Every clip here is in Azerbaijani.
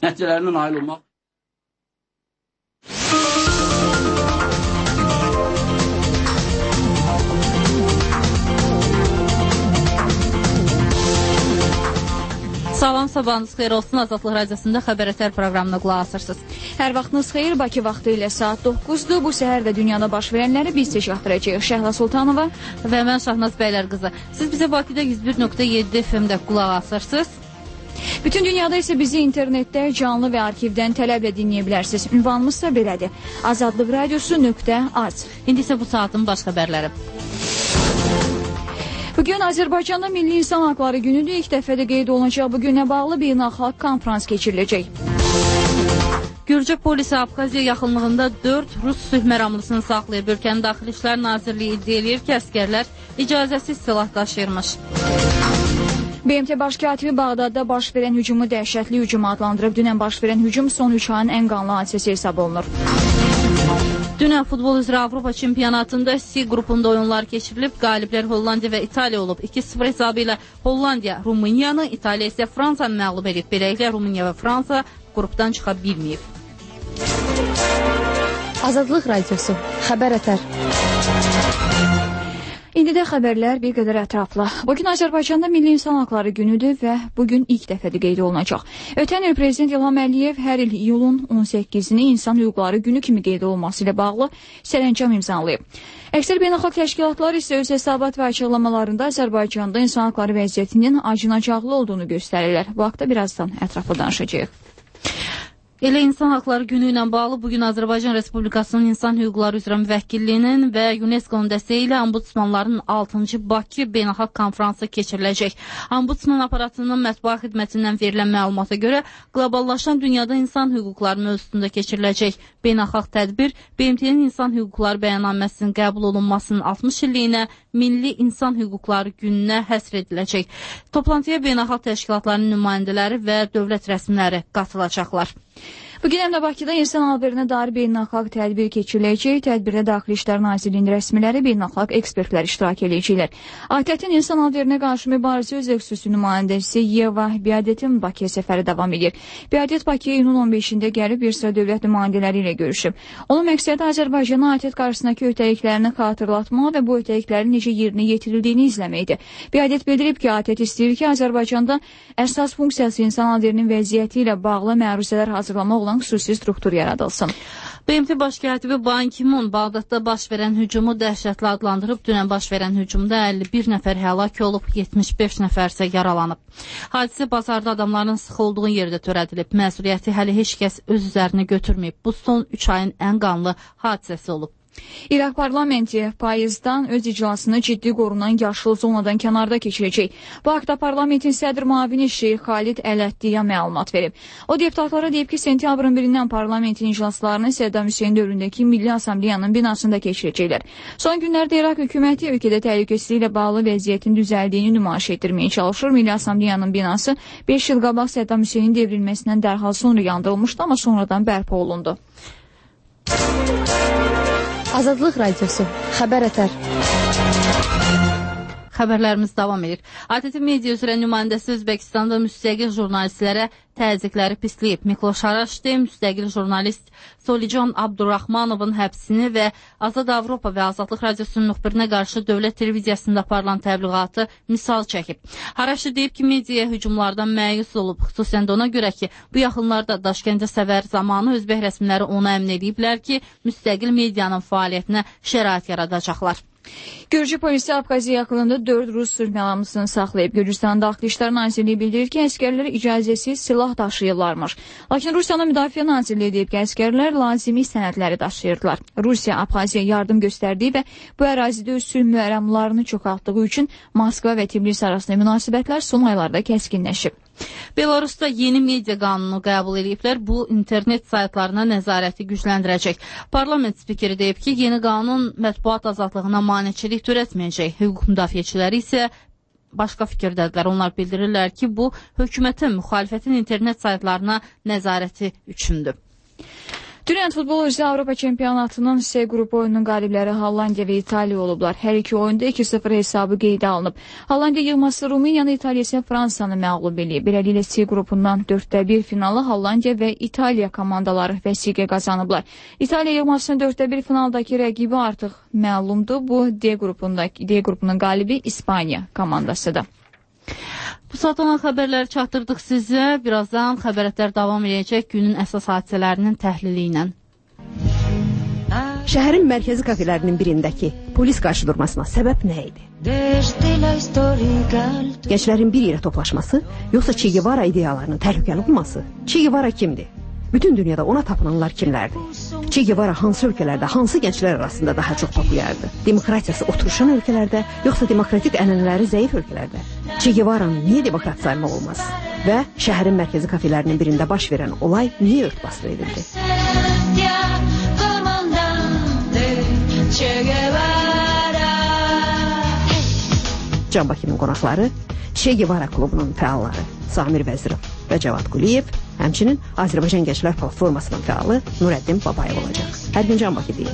nəticələrinə nail olmaq. Salam, sabahınız xeyir olsun. Azadlıq Radiosunda Xəbər Ətər proqramına qulaq asırsınız. Hər vaxtınız xeyir. Bakı vaxtı ilə saat 9-dur. Bu səhər də dünyada baş verənləri biz tək axtaracağıq. Şəhla Sultanova və mən Şahnaz Bəylər qızı. Siz bizə Bakıda 101.7 FM-də qulaq asırsınız. Bütün dünyada isə bizi internetdə canlı və arxivdən tələblə dinləyə bilərsiniz. Ünvanımız da belədir. azadlıqradiosu.az. İndi isə bu saatin baş xəbərləri. Bugün Azərbaycanda Milli İnsan Haqları Günüdür. İlk dəfədə qeyd olunacaq bu günə bağlı beynəlxalq konfrans keçiriləcək. Gürcü polisi Abxaziya yaxınlığında 4 Rus sülh məramlısını saxlayıb. Ölkənin Daxili İşlər Nazirliyi iddia edir ki, əskərlər icazəsiz silah daşıyırmış. BMT Baş katibi Bağdadda baş verən hücumu dəhşətli hücum adlandırıb. Dünən baş verən hücum son 3 ayın ən qanlı hadisəsi hesab olunur. Dünən futbol üzrə Avropa çempionatında C qrupunda oyunlar keçirilib. Qaliblər Hollandiya və İtaliya olub. 2-0 hesabı ilə Hollandiya Rumıniyanı, İtaliya isə Fransanı məğlub edib. Beləliklə Rumıniya və Fransa qrupdan çıxa bilməyib. Azadlıq Radiosu, Xəbər Ətər. İndi də xəbərlər bir qədər ətraflı. Bugün Azərbaycanda Milli İnsan Haqları Günüdür və bugün ilk dəfədə qeyd olunacaq. Ötən il Prezident İlham Əliyev hər il iyulun 18-ni İnsan Hüquqları Günü kimi qeyd olunması ilə bağlı sərəncam imzalayıb. Əksər beynəlxalq təşkilatlar isə öz hesabat və açıqlamalarında Azərbaycanda insan haqları vəziyyətinin acınacaqlı olduğunu göstərirlər. Bu haqda birazdan ətraflı danışacağıq. Elə İnsan Haqları Günü ilə bağlı bugün Azərbaycan Respublikasının İnsan Hüquqları üzrə Müvəkkilliyinin və UNESCO-nun dəstəyi ilə Ombudsmanların 6-cı Bakı Beynəlxalq Konfransı keçiriləcək. Ombudsman aparatının mətbuat xidmətindən verilən məlumata görə qloballaşan dünyada insan hüquqları mövzusunda keçiriləcək. Beynəlxalq tədbir BMT-nin İnsan Hüquqları Bəyannaməsinin qəbul olunmasının 60 illiyinə Milli İnsan Hüquqları Gününə həsr ediləcək. Toplantıya beynəlxalq təşkilatların nümayəndələri və dövlət rəsmiləri qatılacaqlar. Bugün həm də Bakıda insan alverinə dair beynəlxalq tədbir keçiriləcək. Tədbirdə Daxili İşlər Nazirliyinin rəsmiləri, beynəlxalq ekspertlər iştirak edəcəklər. ATƏT-in insan alverinə qarşı mübarizə üzrə xüsusi nümayəndəsi Yeva Biadətin Bakıya səfəri davam edir. Biadət Bakıya iyunun 15-də gəlib bir sıra dövlət nümayəndələri ilə görüşüb. Onun məqsədi Azərbaycana ATƏT qarşısındakı öhdəliklərini xatırlatmaq və bu öhdəliklərin necə yerinə yetirildiyini izləməkdir. Biadət bildirib ki, ATƏT istəyir ki, Azərbaycanda əsas funksiyası insan alverinin vəziyyəti ilə bağlı məruzələr hazırlamaq olan xüsusi struktur yaradılsın. BMT Baş katibi Ban Ki-moon Bağdadda baş verən hücumu dəhşətli adlandırıb. Dünən baş verən hücumda 51 nəfər həlak olub, 75 nəfər isə yaralanıb. Hadisə bazarda adamların sıxıldığı yerdə törədilib. Məsuliyyəti hələ heç kəs öz üzərinə götürməyib. Bu son 3 ayın ən qanlı hadisəsi olub. İraq parlamenti payızdan öz iclasını ciddi qorunan yaşıl zonadan kənarda keçirəcək. Bu haqda parlamentin sədr müavini Şeyx Xalid Ələtdiyə məlumat verib. O deputatlara deyib ki, sentyabrın 1-dən parlamentin iclaslarını Səddam Hüseyn dövründəki Milli Assambleyanın binasında keçirəcəklər. Son günlərdə İraq hökuməti ölkədə təhlükəsizliyi ilə bağlı vəziyyətin düzəldiyini nümayiş etdirməyə çalışır. Milli Assambleyanın binası 5 il qabaq Səddam Hüseynin devrilməsindən dərhal sonra yandırılmışdı, amma sonradan bərpa olundu. Azadlıq Radiosu, Xəbər Ətər. Xəbərlərimiz davam edir. ATT Media üzrə nümayəndəsi Özbəkistanda müstəqil jurnalistlərə təzyiqləri pisləyib. Mikloş Araşdi müstəqil jurnalist Solican Abdurrahmanovun həbsini və Azad Avropa və Azadlıq Radiosunun müxbirinə qarşı dövlət televiziyasında aparılan təbliğatı misal çəkib. Araşdi deyib ki, mediaya hücumlardan məyus olub, xüsusən də ona görə ki, bu yaxınlarda Daşkəndə səfər zamanı Özbək rəsmiləri ona əmin ediblər ki, müstəqil medianın fəaliyyətinə şərait yaradacaqlar. Gürcü polisi Abxaziya yaxınlığında 4 Rus sülh məramlısını saxlayıb. Gürcüstan Daxili İşlər Nazirliyi bildirir ki, əskərlər icazəsiz silah daşıyırlarmış. Lakin Rusiyanın Müdafiə Nazirliyi deyib ki, əskərlər lazımi sənədləri daşıyırdılar. Rusiya Abxaziya yardım göstərdiyi və bu ərazidə öz sülh məramlarını çoxaltdığı üçün Moskva və Tbilisi arasında münasibətlər son aylarda kəskinləşib. Belarusda yeni media qanunu qəbul ediblər. Bu, internet saytlarına nəzarəti gücləndirəcək. Parlament spikeri deyib ki, yeni qanun mətbuat azadlığına maneçilik törətməyəcək. Hüquq müdafiəçiləri isə başqa fikirdədirlər. Onlar bildirirlər ki, bu, hökumətin, müxalifətin internet saytlarına nəzarəti üçündür. Dünən futbol üzrə Avropa çempionatının C qrupu oyununun qalibləri Hollandiya və İtaliya olublar. Hər iki oyunda 2-0 hesabı qeydə alınıb. Hollandiya yığması Rumıniyanı, İtaliya isə Fransanı məğlub eləyib. Beləliklə C qrupundan 4-1 finalı Hollandiya və İtaliya komandaları vəsiqə qazanıblar. İtaliya yığmasının 4-1 finaldakı rəqibi artıq məlumdur. Bu D qrupunun qalibi İspaniya komandasıdır. Bu saat olan xəbərləri çatdırdıq sizə. Birazdan xəbərətlər davam edəcək günün əsas hadisələrinin təhlili ilə. Şəhərin mərkəzi kafelərinin birindəki polis qarşıdurmasına səbəb nə idi? Gənclərin bir yerə toplaşması, yoxsa Che Guevara ideyalarının təhlükəli olması? Che Guevara kimdir? Bütün dünyada ona tapınanlar kimlərdir? Che Guevara hansı ölkələrdə, hansı gənclər arasında daha çox populyardır? Demokratiyası oturuşan ölkələrdə, yoxsa demokratik ənənələri zəif ölkələrdə? Che Guevara'nı niyə demokrat saymaq olmaz? Və şəhərin mərkəzi kafelərinin birində baş verən olay niyə örtbasdır edildi? Can Bakının qonaqları Che Guevara klubunun fəalları Samir Vəzirov və Cavad Quliyev, həmçinin Azərbaycan Gənclər Platformasının fəalı Nurəddin Babayev olacaq. Hər gün Can Bakı deyil.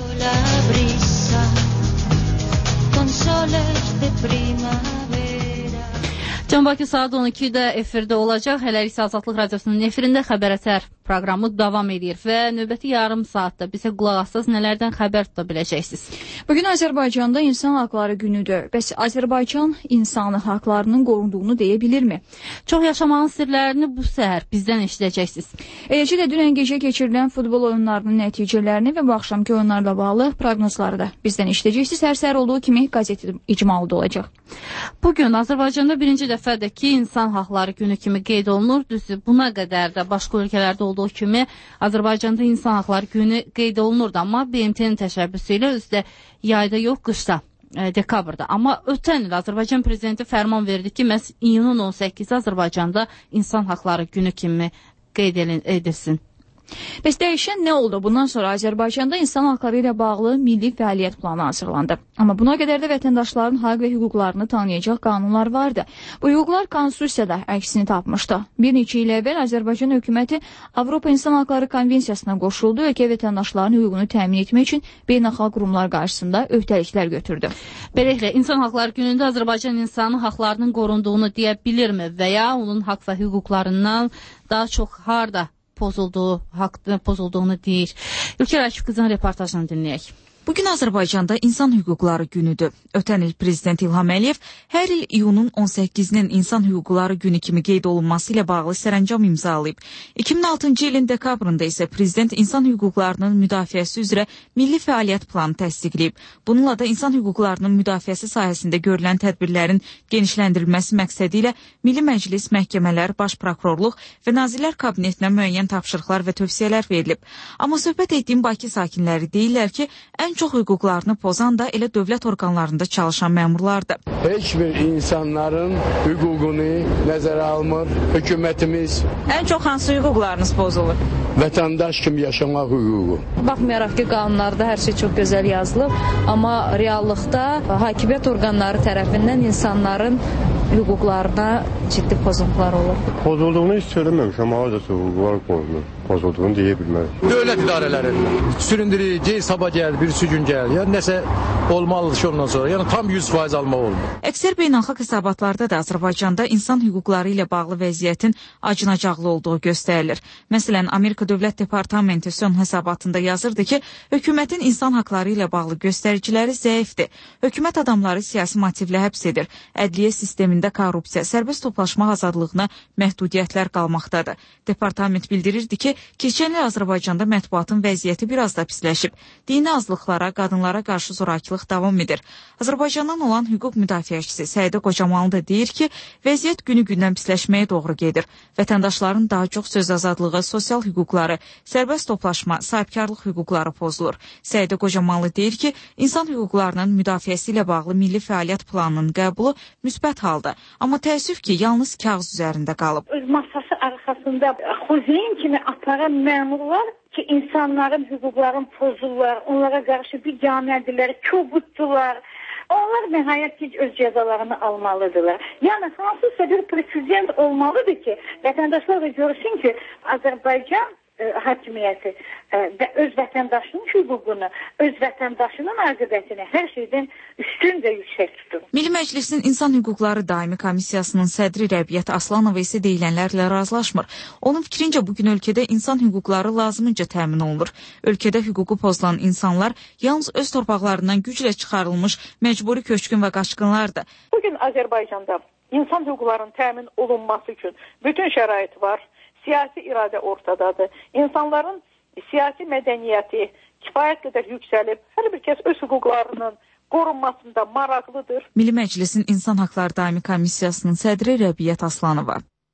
Can Bakı saat 12-də efirdə olacaq. Hələlik Azadlıq Radiosunun efirində xəbərətər proqramı davam edir və növbəti yarım saatda bizə qulaq assaz nələrdən xəbər tuta biləcəksiniz. Bugün Azərbaycanda İnsan Haqları Günüdür. Bəs Azərbaycan insan haqlarının qorunduğunu deyə bilirmi? Çox yaşamağın sirlərini bu səhər bizdən eşidəcəksiniz. Eləcə də dünən gecə keçirilən futbol oyunlarının nəticələrini və bu axşamki oyunlarla bağlı proqnozları da bizdən eşidəcəksiniz. Hər səhər olduğu kimi qəzet icmalı da olacaq. Bugün Azərbaycanda birinci dəfədir ki, İnsan Haqları Günü kimi qeyd olunur. Düzdür, buna qədər də başqa ölkələrdə olduğu kimi Azərbaycanda İnsan Haqları Günü qeyd olunurdu, amma BMT-nin təşəbbüsü ilə özdə yayda yox, qışda, dekabrda. Amma ötən il Azərbaycan prezidenti fərman verdi ki, məhz iyunun 18-i Azərbaycanda İnsan Haqları Günü kimi qeyd edilsin. Bəs dəyişən nə oldu? Bundan sonra Azərbaycanda insan haqları ilə bağlı milli fəaliyyət planı hazırlandı. Amma buna qədər də vətəndaşların haqq və hüquqlarını tanıyacaq qanunlar vardı. Bu hüquqlar konstitusiyada əksini tapmışdı. Bir neçə il əvvəl Azərbaycan hökuməti Avropa İnsan Haqları Konvensiyasına qoşuldu. Ölkə vətəndaşlarının hüququnu təmin etmək üçün beynəlxalq qurumlar qarşısında öhdəliklər götürdü. Beləliklə, İnsan Haqları Günündə Azərbaycan insanı haqlarının qorunduğunu deyə bilirmi və ya onun haqq və hüquqlarından daha çox harda pozulduğunu deyir. Ülker Akif qızın reportajını dinləyək. Bugün Azərbaycanda İnsan Hüquqları Günüdür. Ötən il Prezident İlham Əliyev hər il iyunun 18-nin İnsan Hüquqları Günü kimi qeyd olunması ilə bağlı sərəncam imzalayıb. 2006-cı ilin dekabrında isə Prezident insan hüquqlarının müdafiəsi üzrə milli fəaliyyət planı təsdiqləyib. Bununla da insan hüquqlarının müdafiəsi sahəsində görülən tədbirlərin genişləndirilməsi məqsədi ilə Milli Məclis, məhkəmələr, Baş Prokurorluq və Nazirlər Kabinetinə müəyyən tapşırıqlar və tövsiyələr verilib. Amma söhbət etdiyim Bakı sakinləri deyirlər ki, ən çox hüquqlarını pozan da elə dövlət orqanlarında çalışan məmurlardır. Heç bir insanların hüququnu nəzərə almır hökumətimiz. Ən çox hansı hüquqlarınız pozulur? Vətəndaş kimi yaşamaq hüququ. Baxmayaraq ki, qanunlarda hər şey çox gözəl yazılıb, amma reallıqda hakimiyyət orqanları tərəfindən insanların hüquqlarına ciddi pozuntular olur. Pozulduğunu hiç söylememişim ama da hüquqlar pozulduğunu deyə bilmərəm. Dövlət idarələri süründürür, sabah gəl, bir gün gəl, yəni nəsə olmalıdır ki ondan sonra, yəni tam 100% almaq olmur. Əksər beynəlxalq hesabatlarda da Azərbaycanda insan hüquqları ilə bağlı vəziyyətin acınacaqlı olduğu göstərilir. Məsələn, Amerika Dövlət Departamenti son hesabatında yazırdı ki, hökumətin insan haqları ilə bağlı göstəriciləri zəifdir. Hökumət adamları siyasi motivlə həbs edir. Ədliyyə sistemində korrupsiya, sərbəst toplaşma azadlığına məhdudiyyətlər qalmaqdadır. Departament bildirirdi ki, keçən il Azərbaycanda mətbuatın vəziyyəti biraz da pisləşib. Dini azlıqlara, qadınlara qarşı zorakılıq davam edir. Azərbaycandan olan hüquq müdafiəçisi Səidə Qocamalı da deyir ki, vəziyyət günü-gündən pisləşməyə doğru gedir. Vətəndaşların daha çox söz azadlığı, sosial hüquqları, sərbəst toplaşma, sahibkarlıq hüquqları pozulur. Səidə Qocamalı deyir ki, insan hüquqlarının müdafiəsi ilə bağlı milli fəaliyyət planının qəbulu müsbət halda. Amma təəssüf ki, yalnız kağız üzərində qalıb. Öz masası arxasında xuzeyn kimi aparan məmurlar ki, insanların hüquqlarını pozurlar, onlara qarşı bir cəmiyyətlər, kobuddular. Onlar nəhayət ki, öz cəzalarını almalıdırlar. Yəni, hansısa bir president olmalıdır ki, vətəndaşlar da görsün ki, Azərbaycan hakimiyyəti və öz vətəndaşının hüququnu, öz vətəndaşının aqibətini hər şeydən üstün və yüksək tutur. Milli Məclisin İnsan Hüquqları Daimi Komissiyasının sədri Rəbiyyət Aslanova isə deyilənlərlə razılaşmır. Onun fikrincə bugün ölkədə insan hüquqları lazımınca təmin olunur. Ölkədə hüququ pozulan insanlar yalnız öz torpaqlarından güclə çıxarılmış məcburi köçkün və qaçqınlardır. Bugün Azərbaycanda insan hüquqlarının təmin olunması üçün bütün şərait var. Siyasi iradə ortadadır. İnsanların siyasi mədəniyyəti kifayət qədər yüksəlib, hər bir kəs öz hüquqlarının qorunmasında maraqlıdır. Milli Məclisin İnsan Haqları Daimi Komissiyasının sədri Rəbiyyət Aslanova.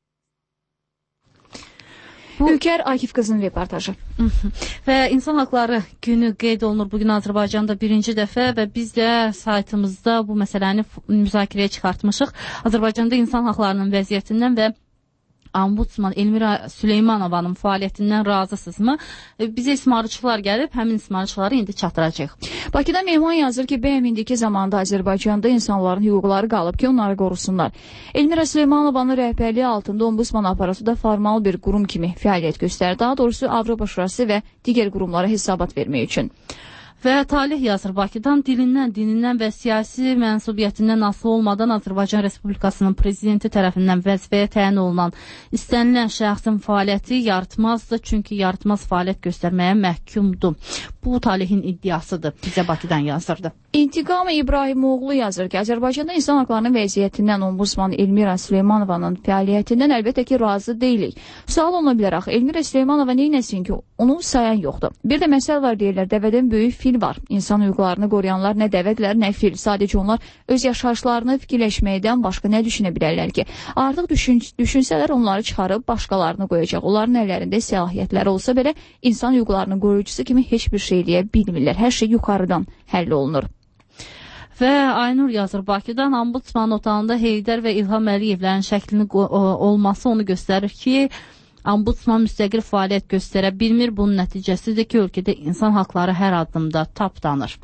Ülker Akif qızın reportajı. Və İnsan Haqları günü qeyd olunur bugün Azərbaycanda birinci dəfə və biz də saytımızda bu məsələni müzakirəyə çıxartmışıq. Azərbaycanda insan haqlarının vəziyyətindən və Ombudsman Elmira Süleymanovanın fəaliyyətindən razısınızmı? Bizə ismarıcılar gəlib, həmin ismarıcıları indi çatdıracaq. Bakıda Mehman yazır ki, bəyəm indiki zamanda Azərbaycanda insanların hüquqları qalıb ki, onları qorusunlar. Elmira Süleymanovanın rəhbərliyi altında Ombudsman aparatı da formal bir qurum kimi fəaliyyət göstərir. Daha doğrusu Avropa Şurası və digər qurumlara hesabat vermək üçün. Və Talih yazır, Bakıdan dinindən və siyasi mənsubiyyətindən asılı olmadan Azərbaycan Respublikasının prezidenti tərəfindən vəzifəyə təyin olunan istənilən şəxsin fəaliyyəti yaratmazdır, çünki yaratmaz fəaliyyət göstərməyə məhkumdur. Bu Talihin iddiasıdır, bizə Bakıdan yazırdı. İntiqam İbrahimoğlu yazır ki, Azərbaycanda insan haqlarının vəziyyətindən Ombudsman Elmira Süleymanovanın fəaliyyətindən əlbəttə ki, razı deyilik. Sual oluna bilər axı, Elmira Süleymanova neynəsin ki, onu sayan yoxdur. Bir də məsəl var deyirlər, dəvədən böyük fil var. İnsan hüquqlarını qoruyanlar nə dəvədlər, nə fil. Sadəcə onlar öz yaşayışlarını fikirləşməkdən başqa nə düşünə bilərlər ki? Artıq düşünsələr onları çıxarıb başqalarını qoyacaq. Onların əllərində səlahiyyətləri olsa belə insan hüquqlarının qoruyucusu kimi heç bir şey eləyə bilmirlər. Hər şey yuxarıdan həll olunur. Və Aynur yazır, Bakıdan Ombudsman otağında Heydər və İlham Əliyevlərin şəklinin olması onu göstərir ki, Ombudsman müstəqil fəaliyyət göstərə bilmir. Bunun nəticəsidir ki, ölkədə insan haqları hər addımda tapdanır.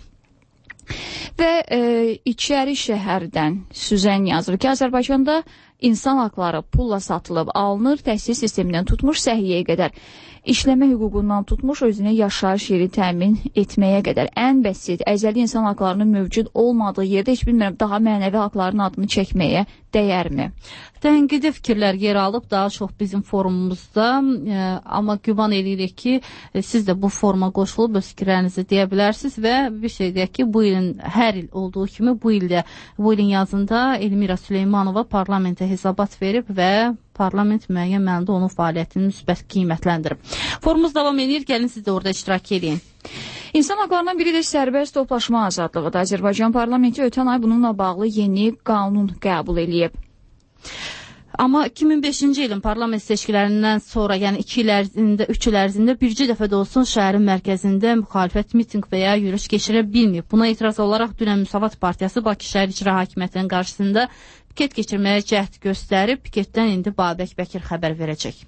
Və İçəri şəhərdən Süzən yazır ki, Azərbaycanda insan haqları pulla satılıb alınır, təhsil sistemindən tutmuş səhiyyəyə qədər. İşləmə hüququndan tutmuş özünə yaşayış yeri təmin etməyə qədər. Ən bəsit, əzəli insan haqlarının mövcud olmadığı yerdə heç bilmirəm, daha mənəvi haqların adını çəkməyə dəyərmi? Tənqidi fikirlər yer alıb daha çox bizim forumumuzda, amma güman edirik ki, siz də bu foruma qoşulub öz fikirlərinizi deyə bilərsiniz və bir şey deyək ki, bu ilin hər il olduğu kimi bu ilin yazında Elmira Süleymanova parlamentə hesabat verib və parlament müəyyən mənada onun fəaliyyətini müsbət qiymətləndirib. Forumumuz davam edir, gəlin siz də orada iştirak edin. İnsan haqlarından biri də sərbəst toplaşma azadlığıdır. Azərbaycan parlamenti ötən ay bununla bağlı yeni qanun qəbul edib. Amma 2005-ci ilin parlament seçkilərindən sonra, yəni 2 il ərzində, 3 il ərzində bircə dəfə də olsun şəhərin mərkəzində müxalifət miting və ya yürüyüş keçirə bilməyib. Buna etiraz olaraq dünən Müsavat Partiyası Bakı şəhər icra hakimiyyətinin qarşısında piket keçirməyə cəhd göstərib. Piketdən indi Babək Bəkir xəbər verəcək.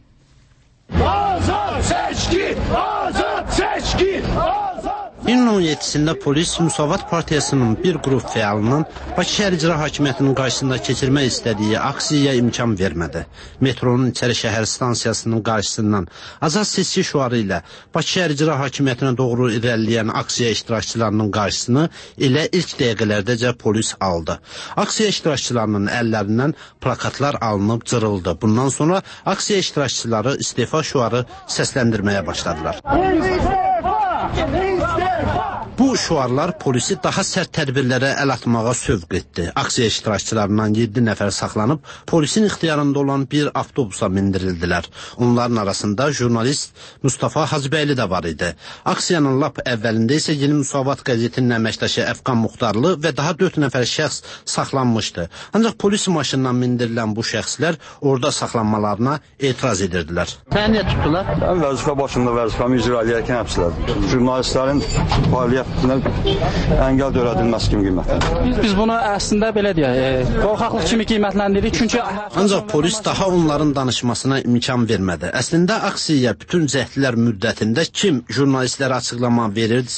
Azad seçki! Azad seçki! Azad! İyunun 17-sində polis Müsavat Partiyasının bir qrup fəalının Bakı şəhər icra hakimiyyətinin qarşısında keçirmək istədiyi aksiyaya imkan vermədi. Metronun İçəri şəhər stansiyasının qarşısından azad seçki şüarı ilə Bakı şəhər icra hakimiyyətinə doğru irəliləyən aksiya iştirakçılarının qarşısını elə ilk dəqiqələrdəcə polis aldı. Aksiya iştirakçılarının əllərindən plakatlar alınıb cırıldı. Bundan sonra aksiya iştirakçıları istefa şüarı səsləndirməyə başladılar. Bu şüarlar polisi daha sərt tədbirlərə əl atmağa sövq etdi. Aksiya iştirakçılarından 7 nəfər saxlanıb, polisin ixtiyarında olan bir avtobusa mindirildilər. Onların arasında jurnalist Mustafa Hacıbəyli də var idi. Aksiyanın lap əvvəlində isə Yeni Müsavat qəzetinin əməkdaşı Əfqan Muxtarlı və daha 4 nəfər şəxs saxlanmışdı. Ancaq polis maşından mindirilən bu şəxslər orada saxlanmalarına etiraz edirdilər. Səni niyə tutdular? Mən vəzifə başında vəzifəmi icra edərkən həbslədim. Jurnalistlərin fəaliyyətinə əngəl törədilməsi kimi qiymətləndiririk. Biz bunu əslində belə deyək, qorxaqlıq kimi qiymətləndiririk. Çünki ancaq polis daha onların danışmasına imkan vermədi. Əslində aksiyaya bütün cəhdlər müddətində kim jurnalistlərə açıqlama verirdisə,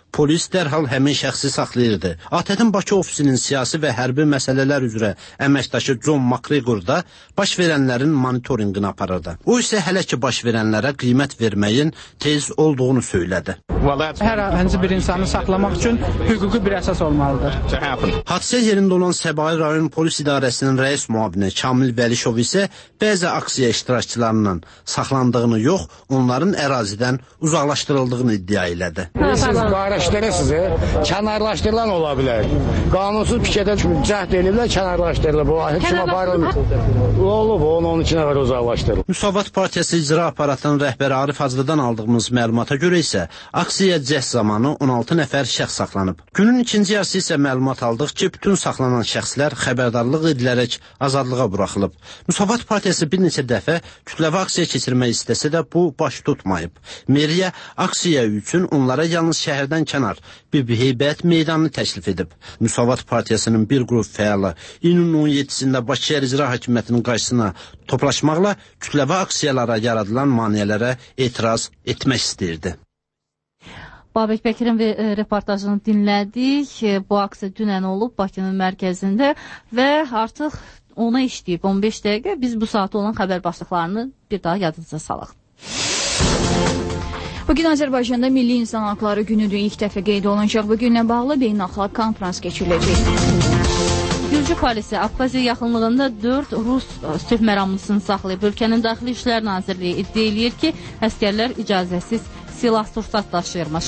Polis dərhal həmin şəxsi saxlayırdı. ATƏT-in Bakı ofisinin siyasi və hərbi məsələlər üzrə əməkdaşı John McGregor da baş verənlərin monitorinqini aparırdı. O isə hələ ki baş verənlərə qiymət verməyin tez olduğunu söylədi. Hər hansı bir insanı saxlamaq üçün hüquqi bir əsas olmalıdır. Hadisə yerində olan Səbail rayon polis idarəsinin rəis müavini Kamil Vəlişov isə bəzi aksiya iştirakçılarının saxlandığını yox, onların ərazidən uzaqlaşdırıldığını iddia elədi. Siz qarşıdırırsınız, kənarlaşdırılan ola bilər. Qanunsuz piketə cəhd ediblər, kənarlaşdırılır. Bu heç kim aparılmır. Olub, onun içinə qədər uzaqlaşdırılır. Müsavat Partiyası icra aparatının rəhbəri Arif Hacıdan aldığımız məlumata görə isə aksiya cəhd zamanı 16 nəfər şəxs saxlanıb. Günün ikinci yarısı isə məlumat aldıq ki, bütün saxlanan şəxslər xəbərdarlıq edilərək azadlığa buraxılıb. Müsavat Partiyası bir neçə dəfə kütləvi aksiya keçirmək istəsə də bu baş tutmayıb. Meriya aksiya üçün onlara yalnız şəhərdən kənar Bibi Heybət meydanını təklif edib. Müsavat Partiyasının bir qrup fəalı iyunun 17-sində Bakı Şəhər İcra Hakimiyyətinin qarşısına toplaşmaqla kütləvi aksiyalara yaradılan maneələrə etiraz etmək istəyirdi. Babək Bəkirin reportajını dinlədik. Bu aksiya dünən olub Bakının mərkəzində və artıq ona işləyib 15 dəqiqə. Biz bu saatda olan xəbər başlıqlarını bir daha yadınıza salaq. Bugün Azərbaycanda Milli İnsan Haqları Günüdür ilk dəfə qeyd olunacaq. Bugünlə bağlı beynəlxalq konfrans keçiriləcək. Gürcü polisi Abxaziya yaxınlığında 4 Rus sülh məramlısını saxlayıb. Ölkənin Daxili İşlər Nazirliyi iddia eləyir ki, əskərlər icazəsiz silah-sursat daşıyırmış.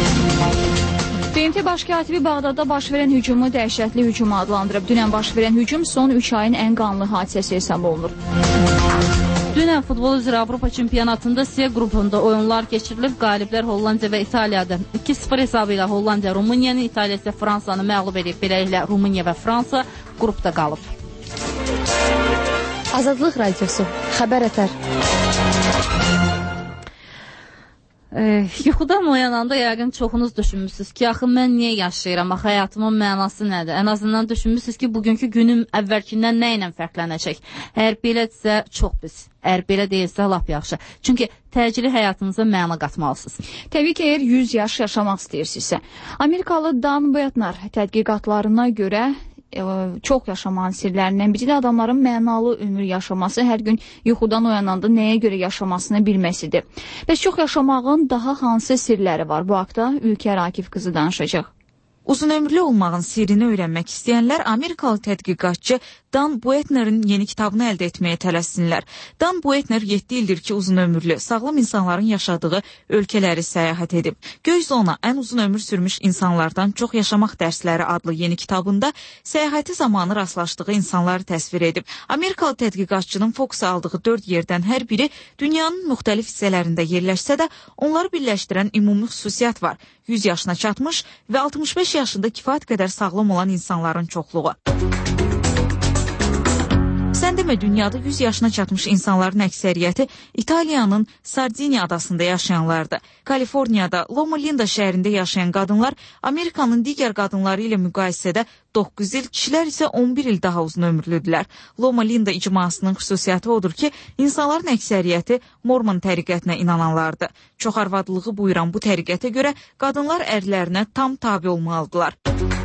BMT Baş katibi Bağdadda baş verən hücumu dəhşətli hücum adlandırıb. Dünən baş verən hücum son 3 ayın ən qanlı hadisəsi hesab olunur. Dünən futbol üzrə Avropa çempionatında C qrupunda oyunlar keçirilib. Qaliblər Hollandiya və İtaliyadır. 2-0 hesabı ilə Hollandiya Rumıniyanı, İtaliya isə Fransanı məğlub edib. Beləliklə Rumıniya və Fransa qrupda qalıb. Azadlıq Radiosu, xəbər ətər. Yuxudan oyananda yəqin çoxunuz düşünmüsünüz ki, axı mən niyə yaşayıram, axı həyatımın mənası nədir? Ən azından düşünmüsünüz ki, bugünkü günüm əvvəlkindən nə ilə fərqlənəcək? Əgər belədirsə, çox pis. Əgər belə deyilsə, lap yaxşı. Çünki təcili həyatınıza məna qatmalısınız. Təbii ki, əgər 100 yaş yaşamaq istəyirsinizsə. Amerikalı Dan Bretner tədqiqatlarına görə çox yaşamağın sirlərindən biri də adamların mənalı ömür yaşaması, hər gün yuxudan oyananda nəyə görə yaşamasını bilməsidir. Bəs çox yaşamağın daha hansı sirləri var? Bu haqda Ülkər Akif qızı danışacaq. Uzun ömürlü olmağın sirrini öyrənmək istəyənlər Amerikalı tədqiqatçı Dan Buettner'in yeni kitabını əldə etməyə tələssinlər. Dan Buettner 7 ildir ki, uzun ömürlü, sağlam insanların yaşadığı ölkələri səyahət edib. Göy zona ən uzun ömür sürmüş insanlardan çox yaşamaq dərsləri adlı yeni kitabında səyahəti zamanı rastlaşdığı insanları təsvir edib. Amerikalı tədqiqatçının fokusa aldığı 4 yerdən hər biri dünyanın müxtəlif hissələrində yerləşsə də, onları birləşdirən ümumi xüsusiyyət var. 100 yaşına çatmış və 65 yaşında kifayət qədər sağlam olan insanların çoxluğu. Sən demə, dünyada 100 yaşına çatmış insanların əksəriyyəti İtaliyanın Sardiniya adasında yaşayanlardır. Kaliforniyada Loma Linda şəhərində yaşayan qadınlar Amerikanın digər qadınları ilə müqayisədə 9 il, kişilər isə 11 il daha uzun ömürlüdülər. Loma Linda icmasının xüsusiyyəti odur ki, insanların əksəriyyəti Mormon təriqətinə inananlardır. Çox arvadlığı buyuran bu təriqətə görə qadınlar ərlərinə tam tabi olmalıdırlar.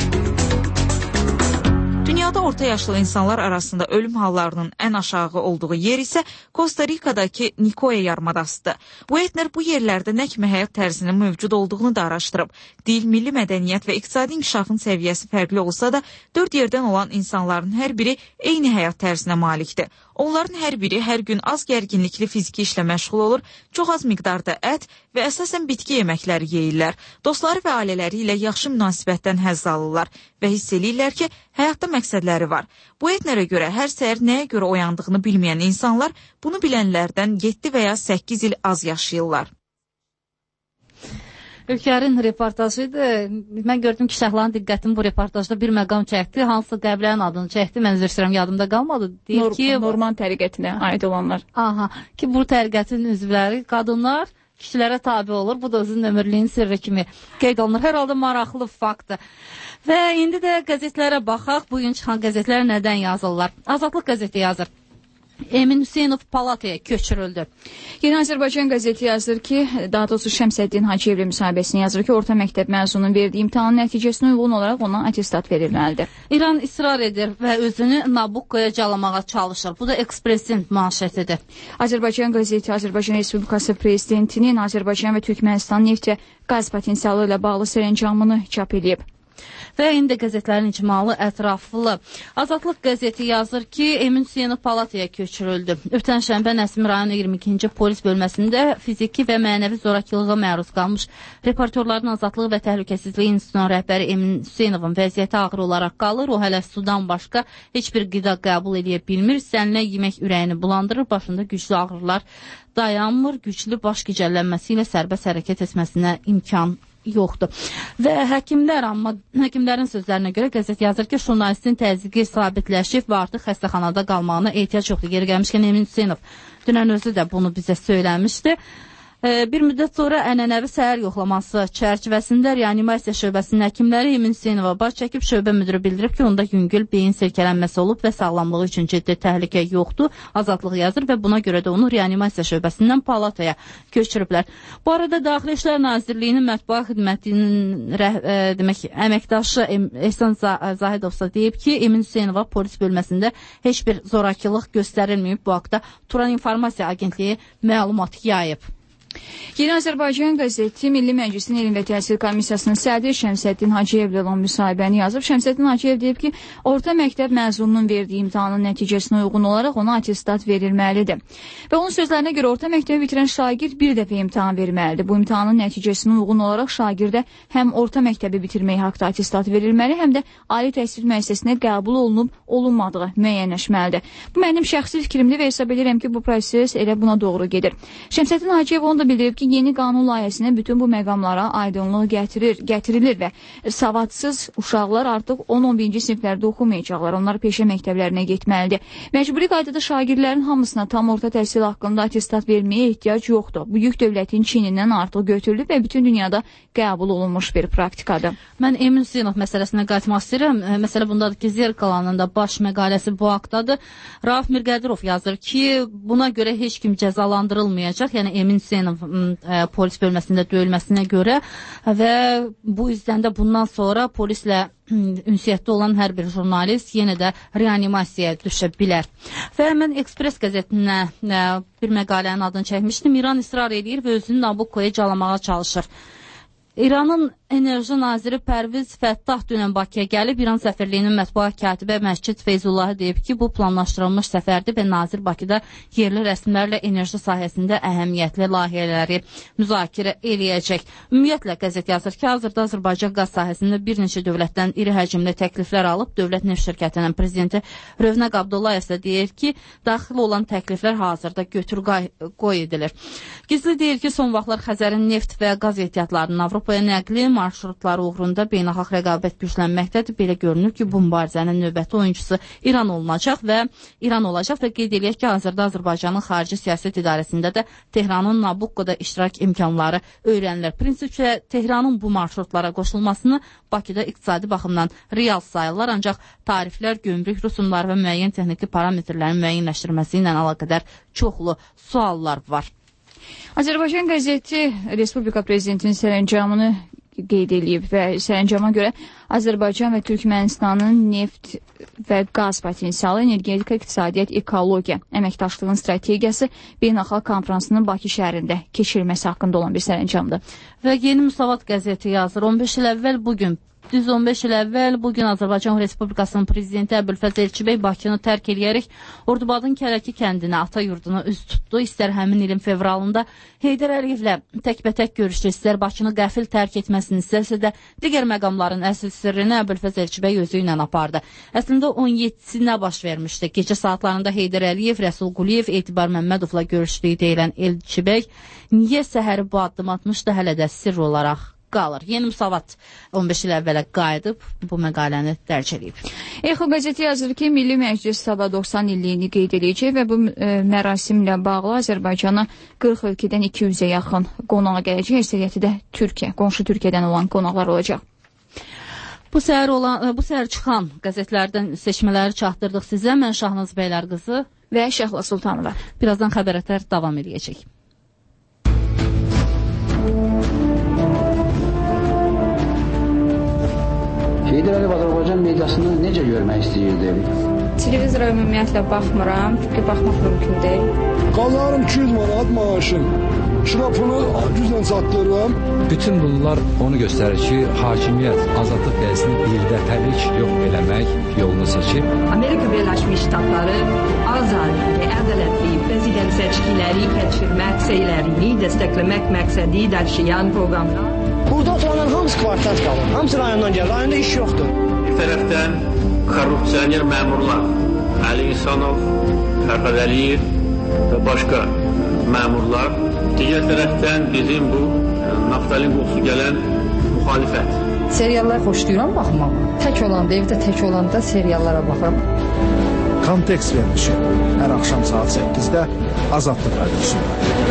Dünyada orta yaşlı insanlar arasında ölüm hallarının ən aşağı olduğu yer isə Kosta Rikadakı Nikoya yarımadasıdır. Buettner bu yerlərdə nə kimi həyat tərzinin mövcud olduğunu da araşdırıb. Dil, milli mədəniyyət və iqtisadi inkişafın səviyyəsi fərqli olsa da, 4 yerdən olan insanların hər biri eyni həyat tərzinə malikdir. Onların hər biri hər gün az gərginlikli fiziki işlə məşğul olur, çox az miqdarda ət və əsasən bitki yeməkləri yeyirlər. Dostları və ailələri ilə yaxşı münasibətdən həzz alırlar və hiss eləyirlər ki, həyatda məqsədləri var. Buettnerə görə hər səhər nəyə görə oyandığını bilməyən insanlar bunu bilənlərdən 7 və ya 8 il az yaşayırlar. Ülkərin reportajıydı. Mən gördüm ki, Şəhlanın diqqətini bu reportajda bir məqam çəkdi. Hansı qəbilənin adını çəkdi, mən üzr istəyirəm, yadımda qalmadı. Deyir ki, Norman təriqətinə aid olanlar. Aha, ki bu təriqətin üzvləri qadınlar kişilərə tabi olur. Bu da uzun ömürlüyün sirri kimi qeyd olunur. Hər halda maraqlı faktdır. Və indi də qəzetlərə baxaq. Bugün çıxan qəzetlər nədən yazırlar? Azadlıq qəzeti yazır. Emin Hüseynov palataya köçürüldü. Yeni Azərbaycan qəzeti yazır ki, daha doğrusu Şəmsəddin Hacıyevlə müsahibəsini yazır ki, orta məktəb məzununun verdiyi imtahanın nəticəsinə uyğun olaraq ona attestat verilməlidir. İran israr edir və özünü Nabukkoya calamağa çalışır. Bu da Ekspresin manşetidir. Azərbaycan qəzeti Azərbaycan Respublikası Prezidentinin Azərbaycan və Türkmənistan neft və qaz potensialı ilə bağlı sərəncamını çap edib. Və indi qəzetlərin icmalı ətraflı. Azadlıq qəzeti yazır ki, Emin Hüseynov palataya köçürüldü. Ötən şənbə Nəsimi rayonu 22-ci polis bölməsində fiziki və mənəvi zorakılığa məruz qalmış reportyorların Azadlıq və Təhlükəsizlik İnstitutunun rəhbəri Emin Hüseynovun vəziyyəti ağır olaraq qalır. O hələ sudan başqa heç bir qida qəbul edə bilmir. Səninlə yemək ürəyini bulandırır, başında güclü ağrılar dayanmır, güclü baş gicəllənməsi ilə sərbəst hərəkət etməsinə imkan yoxdur. Və həkimlərin sözlərinə görə qəzet yazır ki, jurnalistin təzyiqi sabitləşib və artıq xəstəxanada qalmağına ehtiyac yoxdur. Geri gəlmişkən Emin Hüseynov dünən özü də bunu bizə söyləmişdi. Bir müddət sonra ənənəvi səhər yoxlaması çərçivəsində reanimasiya şöbəsinin həkimləri Emin Hüseynova baş çəkib şöbə müdürü bildirib ki, onda yüngül beyin sirkələnməsi olub və sağlamlığı üçün ciddi təhlükə yoxdur. Azadlıq yazır və buna görə də onu reanimasiya şöbəsindən palataya köçürüblər. Bu arada Daxili İşlər Nazirliyinin mətbuat xidmətinin əməkdaşı Ehsan Zahidovsa deyib ki, Emin Hüseynova polis bölməsində heç bir zorakılıq göstərilməyib. Bu haqda Turan İnformasiya Agentliyi məlumat yayıb. Yeni Azərbaycan qəzeti Milli Məclisin Elm və Təhsil Komissiyasının sədri Şəmsəddin Hacıyevlə olan müsahibəni yazıb. Şəmsəddin Hacıyev deyib ki, orta məktəb məzununun verdiyi imtahanın nəticəsinə uyğun olaraq ona attestat verilməlidir. Və onun sözlərinə görə orta məktəbi bitirən şagird bir dəfə imtahan verməlidir. Bu imtahanın nəticəsinə uyğun olaraq şagirdə həm orta məktəbi bitirmək haqda attestat verilməli, həm də ali təhsil müəssisəsinə qəbul olunub-olunmadığı müəyyənləşməlidir. Bu mənim şəxsi fikrimdir və hesab edirəm ki, bu proses elə buna doğru gedir. Şəmsəddin Hacıyev onu da bildirib ki, yeni qanun layihəsinə bütün bu məqamlara aydınlıq gətirilir və savadsız uşaqlar artıq 10-11-ci siniflərdə oxumayacaqlar. Onlar peşə məktəblərinə getməlidir. Məcburi qaydada şagirdlərin hamısına tam orta təhsil haqqında attestat verməyə ehtiyac yoxdur. Bu yük dövlətin çiynindən artıq götürülüb və bütün dünyada qəbul olunmuş bir praktikadır. Mən Emin Hüseynov məsələsinə qayıtmaq istəyirəm. Məsələ bundadır ki, Zerkalanın da baş məqaləsi bu haqdadır. Rauf Mirqədirov yazır ki, buna görə heç kim cəzalandırılmayacaq. Yəni Emin Hüseynov polis bölməsində döyülməsinə görə və bu üzdən də bundan sonra polislə ünsiyyətdə olan hər bir jurnalist yenə də reanimasiyaya düşə bilər. Və mən Ekspres qəzetinə bir məqalənin adını çəkmişdim. İran israr edir və özünü Nabukkoya calamağa çalışır. İranın Enerji naziri Pərviz Fəttah dünən Bakıya gəlib. İran səfirliyinin mətbuat katibi Məscid Feyzullahı deyib ki, bu planlaşdırılmış səfərdir və nazir Bakıda yerli rəsmilərlə enerji sahəsində əhəmiyyətli layihələri müzakirə eləyəcək. Ümumiyyətlə, qəzet yazır ki, hazırda Azərbaycan qaz sahəsində bir neçə dövlətdən iri həcmli təkliflər alıb. Dövlət neft şirkətinin prezidenti Rövnəq Abdullayev isə deyir ki, daxil olan təkliflər hazırda götür-qoy edilir. Gizli deyir ki, son vaxtlar Xəzərin neft və qaz ehtiyatlarının Avropaya nəqli marşrutları uğrunda beynəlxalq rəqabət güclənməkdədir. Belə görünür ki, bu mübarizənin növbəti oyuncusu İran olacaq və qeyd eləyək ki, hazırda Azərbaycanın xarici siyasət idarəsində də Tehranın Nabukkoda iştirak imkanları öyrənilir. Prinsipcə, Tehranın bu marşrutlara qoşulmasını Bakıda iqtisadi baxımdan real sayırlar, ancaq tariflər, gömrük rüsumları və müəyyən texniki parametrlərin müəyyənləşdirməsi ilə əlaqədar çoxlu suallar var. Azərbaycan qəzeti Respublika Prezidentinin sərəncamını qeyd edib və sərəncama görə Azərbaycan və Türkmənistanın neft və qaz potensialı, energetika, iqtisadiyyat, ekologiya əməkdaşlığın strategiyası beynəlxalq konfransının Bakı şəhərində keçirilməsi haqqında olan bir sərəncamdır. Və Yeni Müsavat qəzeti yazır. 15 il əvvəl bugün Düz 15 il əvvəl bugün Azərbaycan Respublikasının prezidenti Əbülfəz Elçibəy Bakını tərk edərək Ordubadın Kələki kəndinə, ata yurduna üz tutdu. İstər həmin ilin fevralında Heydər Əliyevlə təkbətək görüşdü, istər Bakını qəfil tərk etməsini istərsə də digər məqamların əsl sirrini Əbülfəz Elçibəy özü ilə apardı. Əslində 17-sinə baş vermişdi. Gecə saatlarında Heydər Əliyev, Rəsul Quliyev, Etibar Məmmədovla görüşdüyü deyilən Elçibəy niyə səhəri bu addım atmışdı, hələ də sirr olaraq qalır. Yeni Müsavat 15 il əvvələ qayıdıb bu məqaləni dərc edib. Exo qəzeti yazır ki, Milli Məclis sabah 90 illiyini qeyd edəcək və bu mərasimlə bağlı Azərbaycana 40 ölkədən 200-ə yaxın qonağa gələcək. Əksəriyyəti də Türkiyə, qonşu Türkiyədən olan qonaqlar olacaq. Bu səhər çıxan qəzetlərdən seçmələri çatdırdıq sizə. Mən Şahnaz Bəylər qızı. və Şəhla Sultanova. Birazdan xəbərətlər davam edəcək. Heydər Əliyev Azərbaycan mediasını necə görmək istəyirdi? Televizora ümumiyyətlə baxmıram, çünki baxmaq mümkün deyil. Qazanırım 200 manat maaşım. Şirafını güclə çatdırıram. Bütün bunlar onu göstərir ki, hakimiyyət azadlıq dəyəsini birdəfəlik yox eləmək yolunu seçib. Amerika Birləşmiş Ştatları azad və ədalətli prezident seçkiləri keçirmək səylərini dəstəkləmək məqsədi daşıyan proqramlar. Burada oturanların hamısı kvartat qalır. Hamısı rayondan gəlir. Rayonda iş yoxdur. Bir tərəfdən korrupsioner məmurlar, Əli İnsanov, Fərqad Əliyev və başqa məmurlar. Digər tərəfdən bizim bu naftalin qoxusu gələn müxalifət. Seriallar xoşlayıram baxmağı. Tək olanda, evdə tək olanda seriallara baxıram. Kontekst vermişim. Hər axşam saat 8-də Azadlıq Radiosunda.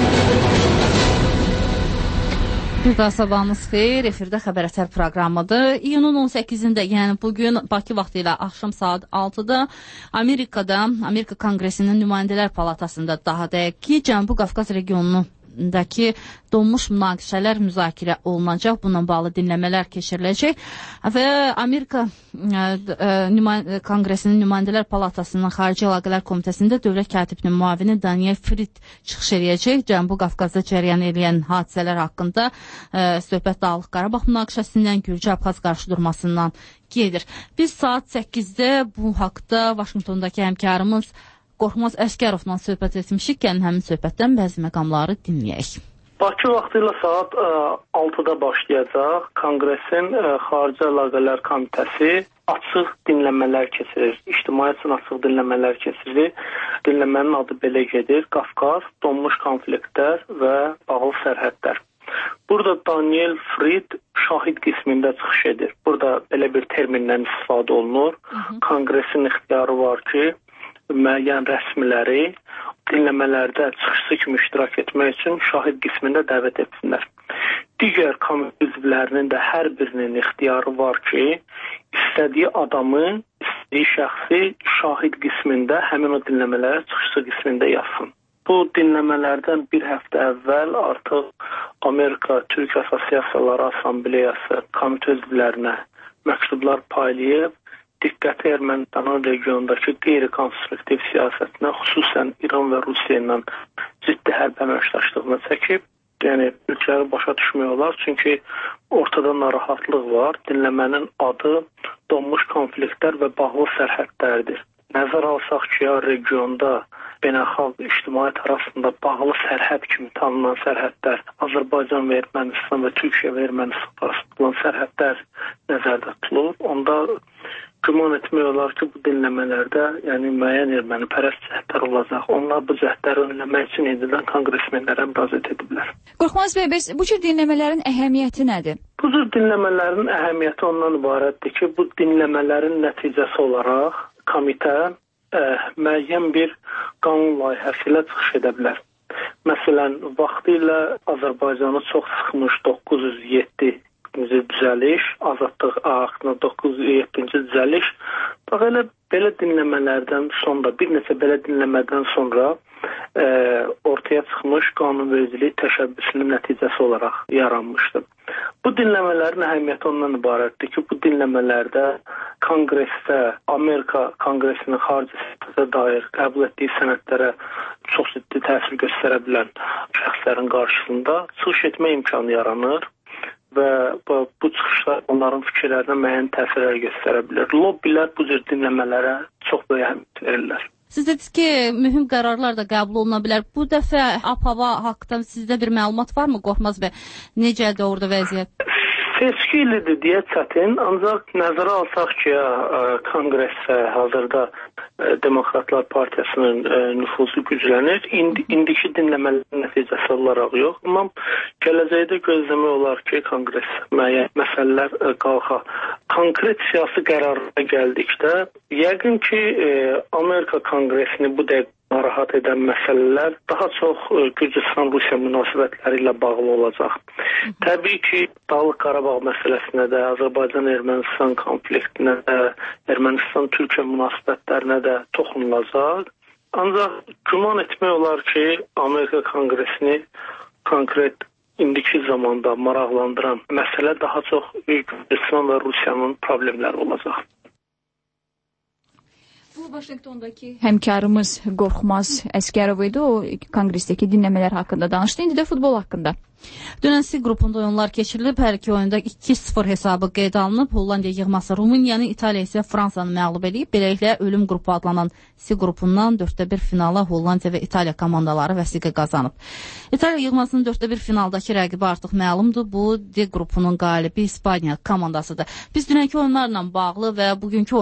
Bir daha sabahınız xeyir, efirdə xəbərətər proqramıdır. İyunun 18-də, yəni bugün Bakı vaxtı ilə axşam saat 6-da Amerika Konqresinin Nümayəndələr Palatasında, daha dəqiq ki, Cənubi Qafqaz regionundakı donmuş münaqişələr müzakirə olunacaq. Bununla bağlı dinləmələr keçiriləcək və Amerika Konqresinin Nümayəndələr Palatasının Xarici Əlaqələr Komitəsində Dövlət Katibinin müavini Daniel Frid çıxış edəcək. Cənubi Qafqazda cərəyan edən hadisələr haqqında söhbət Dağlıq Qarabağ münaqişəsindən, Gürcü-Abxaz qarşıdurmasından gedir. Biz saat 8-də bu haqda Vaşinqtondakı həmkarımız Qorxmaz Əskərovla söhbət etmişik. Gəlin həmin söhbətdən bəzi məqamları dinləyək. Bakı vaxtı ilə saat 6-da başlayacaq. Konqresin Xarici Əlaqələr Komitəsi açıq dinləmələr keçirir. İctimaiyyət üçün açıq dinləmələr keçirir. Dinləmənin adı belə gedir: Qafqaz, donmuş konfliktlər və bağlı sərhədlər. Burada Daniel Frid şahid qismində çıxış edir. Burada belə bir termindən istifadə olunur. Konqresin ixtiyarı var ki, müəyyən rəsmiləri dinləmələrdə çıxışı kimi iştirak etmək üçün şahid qismində dəvət etsinlər. Digər komitə üzvlərinin də hər birinin ixtiyarı var ki, istədiyi adamı, istədiyi şəxsi şahid qismində, həmin o dinləmələrə çıxışı qismində yazsın. Bu dinləmələrdən bir həftə əvvəl artıq Amerika Türk Assosiasiyaları Assambleyası komitə üzvlərinə məktublar paylayıb, diqqəti Ermənistanın regiondakı qeyri-konstruktiv siyasətinə, xüsusən İran və Rusiya ilə ciddi hərbi əməkdaşlığına çəkib. Yəni, ülkələri başa düşmək olar, çünki ortada narahatlıq var. Dinləmənin adı donmuş konfliktlər və bağlı sərhədlərdir. Nəzər alsaq ki, regionda beynəlxalq ictimaiyyət arasında bağlı sərhəd kimi tanınan sərhədlər, Azərbaycan və Ermənistan və Türkiyə və Ermənistan arasında sərhədlər nəzərdə tutulur. Onda güman etmək olar ki, bu dinləmələrdə müəyyən ermənipərəst cəhdlər olacaq. Onlar bu cəhdləri önləmək üçün indidən konqresmenlərə müraciət ediblər. Qorxmaz bəy, bəs bu cür dinləmələrin əhəmiyyəti nədir? Bu cür dinləmələrin əhəmiyyəti ondan ibarətdir ki, bu dinləmələrin nəticəsi olaraq komitə müəyyən bir qanun layihəsi ilə çıxış edə bilər. Məsələn, vaxtı ilə Azərbaycanı çox sıxmış 907 düzəliş, Azadlıq aktına 907-ci düzəliş, belə dinləmələrdən sonra, bir neçə belə dinləmədən sonra ortaya çıxmış qanunvericilik təşəbbüsünün nəticəsi olaraq yaranmışdır. Bu dinləmələrin əhəmiyyəti ondan ibarətdir ki, bu dinləmələrdə Konqresdə, Amerika Konqresinin xarici siyasətə dair qəbul etdiyi sənədlərə çox ciddi təsir göstərə bilən şəxslərin qarşısında çıxış etmə imkanı yaranır və bu çıxışlar onların fikirlərinə müəyyən təsirlər göstərə bilər. Lobbilər bu cür dinləmələrə çox böyük əhəmiyyət verirlər. Siz dediniz ki, mühüm qərarlar da qəbul oluna bilər. Bu dəfə ab-hava haqqında sizdə bir məlumat varmı, Qorxmaz bəy? Necədir orada vəziyyət? Seçki ilidir deyə çətin, ancaq nəzərə alsaq ki, Konqresdə hazırda Demokratlar Partiyasının nüfuzu güclənir. İndiki dinləmələrin nəticəsi olaraq yox. Amma gələcəkdə gözləmək olar ki, Konqres müəyyən məsələlər qalxa. Konkret siyasi qərarlara gəldikdə, yəqin ki, Amerika Konqresini bu dəqiqə narahat edən məsələlər daha çox Gürcüstan-Rusiya münasibətləri ilə bağlı olacaq. Təbii ki, Dağlıq Qarabağ məsələsinə də, Azərbaycan-Ermənistan konfliktinə də, Ermənistan-Türkiyə münasibətlərinə də toxunulacaq. Ancaq güman etmək olar ki, Amerika Konqresini konkret indiki zamanda maraqlandıran məsələ daha çox Gürcüstan və Rusiyanın problemləri olacaq. Bu Vaşinqtondakı həmkarımız Qorxmaz Əskərov idi. O konqresdəki dinləmələr haqqında danışdı. İndi də futbol haqqında. Dünən C qrupunda oyunlar keçirilib. Hər iki oyunda 2-0 hesabı qeydə alınıb. Hollandiya yığması Rumıniyanı, İtaliya isə Fransanı məğlub edib. Beləliklə ölüm qrupu adlanan C qrupundan 4-1 finala Hollandiya və İtaliya komandaları vəsiqə qazanıb. İtaliya yığmasının 4-1 finaldakı rəqibi artıq məlumdur. Bu D qrupunun qalibi İspaniya komandasıdır. Biz dünənki oyunlarla bağlı və bugünkü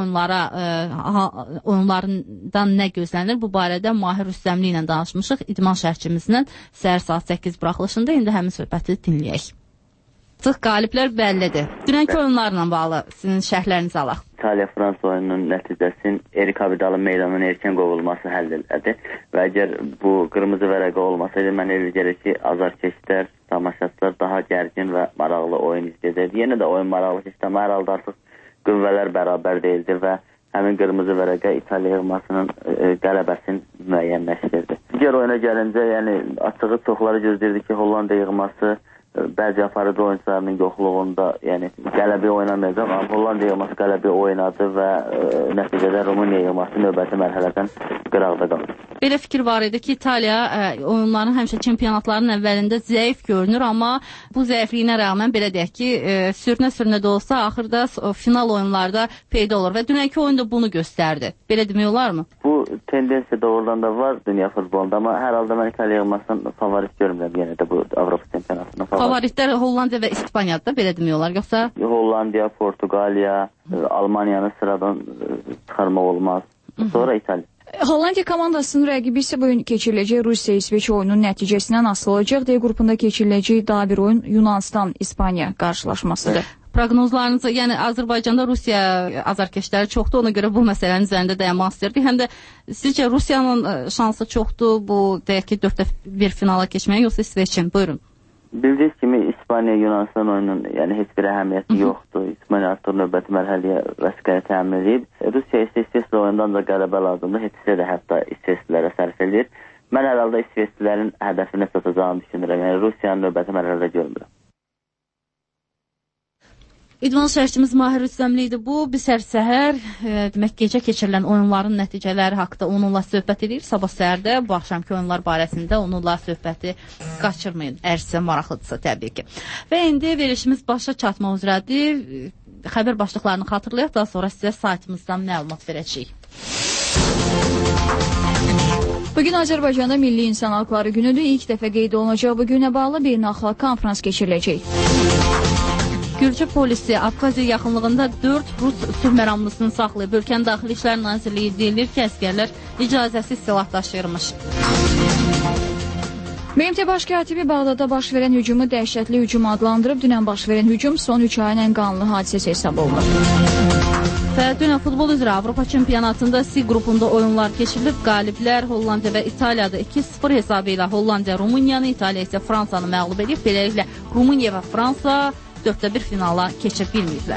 oyunlardan nə gözlənir? Bu barədə Mahir Rüstəmli ilə danışmışıq. İdman şərhçimizlə səhər saat 8 buraxılışında. İndi həmin söhbəti dinləyək. Qaliblər bəllidir. Dünənki oyunlarla bağlı sizin şərhlərinizi alaq. İtaliya-Fransa oyununun nəticəsinin Erik Abidalın meydanın erkən qovulması həll elədi və əgər bu qırmızı vərəqə olmasaydı, mən elə gəlir ki, azarkeşlər, tamaşaçılar daha gərgin və maraqlı oyun izləyəcəkdi. Yenə də oyun maraqlı keçdi, amma hər halda artıq qüvvələr bərabər deyildi və həmin qırmızı vərəqə İtaliya yığmasının qələbəsini müəyyənləşdirdi. Digər oyuna gəlincə, yəni açığı çoxları gözləyirdi ki, Hollandiya yığması bəzi aparıcı oyuncularının yoxluğunda, yəni qələbi oynamayacaq, amma Hollandiya yığması qələbi oynadı və nəticədə Rumıniya yığması növbəti mərhələdən qıraqda qaldı. Belə fikir var idi ki, İtaliya oyunların həmişə çempionatların əvvəlində zəif görünür, amma bu zəifliyinə rəğmən belə deyək ki, sürünə də olsa, axırda final oyunlarda peyda olur və dünənki oyun da bunu göstərdi. Belə demək olarmı? Bu tendensiya doğrudan da var dünya futbolunda, amma hər halda mən İtaliya yığmasının favorit görmürəm yenə də bu Avropa çempionatının. Favoritlər Hollandiya və İspaniyadır, belə demək olar, yoxsa? Hollandiya, Portuqaliya, Almaniyanı sıradan çıxarmaq olmaz. Sonra İtaliya. Hollandiya komandasının rəqibi isə bu gün keçiriləcək Rusiya-İsveç oyunun nəticəsindən asılı olacaq. D qrupunda keçiriləcək daha bir oyun Yunanistan-İspaniya qarşılaşmasıdır. Proqnozlarınızı, yəni Azərbaycanda Rusiya azarkeşləri çoxdur, ona görə bu məsələnin üzərində dayanmaq istəyirdik. Həm də sizcə Rusiyanın şansı çoxdur bu, deyək ki, 4-1 finala keçməyə, yoxsa İsveçin? Buyurun. Bildiyiniz kimi İspaniya-Yunanistan oyunun yəni heç bir əhəmiyyəti yoxdur. İspaniya artıq növbəti mərhələyə vəsiqəni təmin edib. Rusiya isə İsveçlə oyundan da qələbə lazımdır. Heç də hətta İsveçlilərə sərf edir. Mən hər halda İsveçlilərin hədəfinə çatacağını düşünürəm. Yəni Rusiyanın növbəti mərhələdə görmürəm. İdman şərhçimiz Mahir Rüstəmli idi bu. Biz hər səhər, demək gecə keçirilən oyunların nəticələri haqqında onunla söhbət edirik. Sabah səhərdə bu axşamki oyunlar barəsində onunla söhbəti qaçırmayın. Əgər sizə maraqlıdırsa təbii ki. Və indi verilişimiz başa çatmaq üzrədir. Xəbər başlıqlarını xatırlayaq, daha sonra sizə saytımızdan məlumat verəcəyik. Bugün Azərbaycanda Milli İnsan Haqları Günüdür. İlk dəfə qeyd olunacaq bu günə bağlı beynəlxalq konfrans keçiriləcək. Gürcü polisi Abxaziya yaxınlığında 4 Rus sülh məramlısını saxlayıb. Ölkənin Daxili İşlər Nazirliyi deyilir ki, əsgərlər icazəsiz silah daşıyırmış. BMT Baş katibi Bağdada baş verən hücumu dəhşətli hücum adlandırıb. Dünən baş verən hücum son 3 ayın ən qanlı hadisəsi hesab olunur. Və dünən futbol üzrə Avropa çempionatında C qrupunda oyunlar keçirilib. Qaliblər Hollandiya və İtaliyada 2-0 hesabı ilə Hollandiya Rumıniyanı, İtaliya isə Fransanı məğlub edib. Beləliklə Rumıniya və Fransa 4-1 finala keçə bilməyiblər.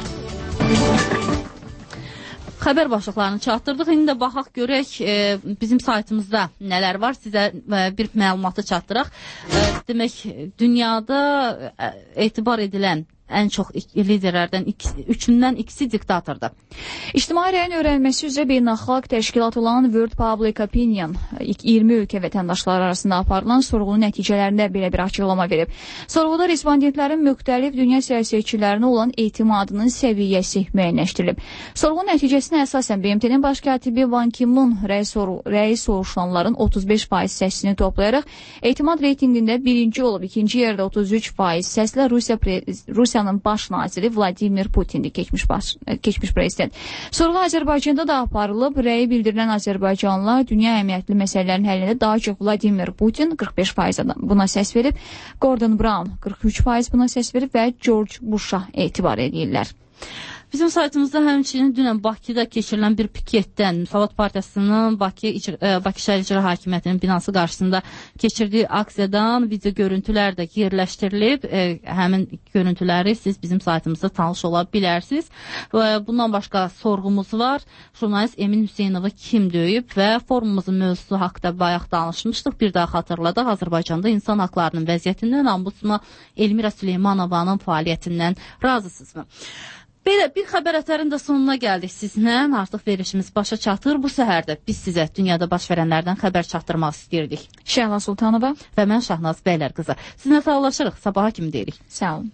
Xəbər başlıqlarını çatdırdıq. İndi də baxaq görək bizim saytımızda nələr var. Sizə bir məlumatı çatdıraq. Demək, dünyada etibar edilən ən çox liderlərdən üçündən ikisi diktatordur. İctimai rəyin öyrənməsi üzrə beynəlxalq təşkilat olan World Public Opinion 20 ölkə vətəndaşları arasında aparılan sorğunun nəticələrində belə bir açıqlama verib. Sorğuda respondentlərin müxtəlif dünya siyasətçilərinə olan etimadının səviyyəsi müəyyənləşdirilib. Sorğu nəticəsinə əsasən BMT-nin baş katibi Ban Ki-moon rəyi soruşulanların 35% səsini toplayaraq etimad reytinqində birinci olub, ikinci yerdə 33% səslə Rusiyanın baş naziri Vladimir Putindir, keçmiş prezident. Sorğu Azərbaycanda da aparılıb. Rəyi bildirilən Azərbaycanlılar dünya əhəmiyyətli məsələlərin həllində daha çox Vladimir Putin 45% buna səs verib, Gordon Brown 43% buna səs verib və George Bush'a etibar edirlər. Bizim saytımızda həmçinin dünən Bakıda keçirilən bir piketdən Müsavat Partiyasının Bakı şəhər icra hakimiyyətinin binası qarşısında keçirdiyi aksiyadan video görüntülər də yerləşdirilib. Həmin görüntüləri siz bizim saytımızda tanış ola bilərsiniz. Bundan başqa sorğumuz var. Jurnalist Emin Hüseynovu kim döyüb və forumumuzun mövzusu haqda bayaq danışmışdıq. Bir daha xatırladıq. Azərbaycanda insan haqlarının vəziyyətindən, ombudsman Elmira Süleymanovanın fəaliyyətindən razısınızmı? Belə bir xəbər ətərin də sonuna gəldik sizinlə. Artıq verilişimiz başa çatır. Bu səhərdə biz sizə dünyada baş verənlərdən xəbər çatdırmaq istəyirdik. Şəhla Sultanova və mən Şahnaz Bəylər qızı. Sizinlə sağlaşırıq. Sabaha kimi deyirik. Sağ olun.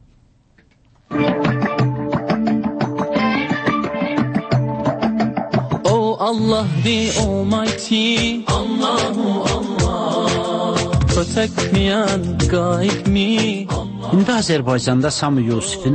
Oh Allah the Almighty, Allahu Allah, protect me and guide me. İndi Azərbaycanda Sami Yusifin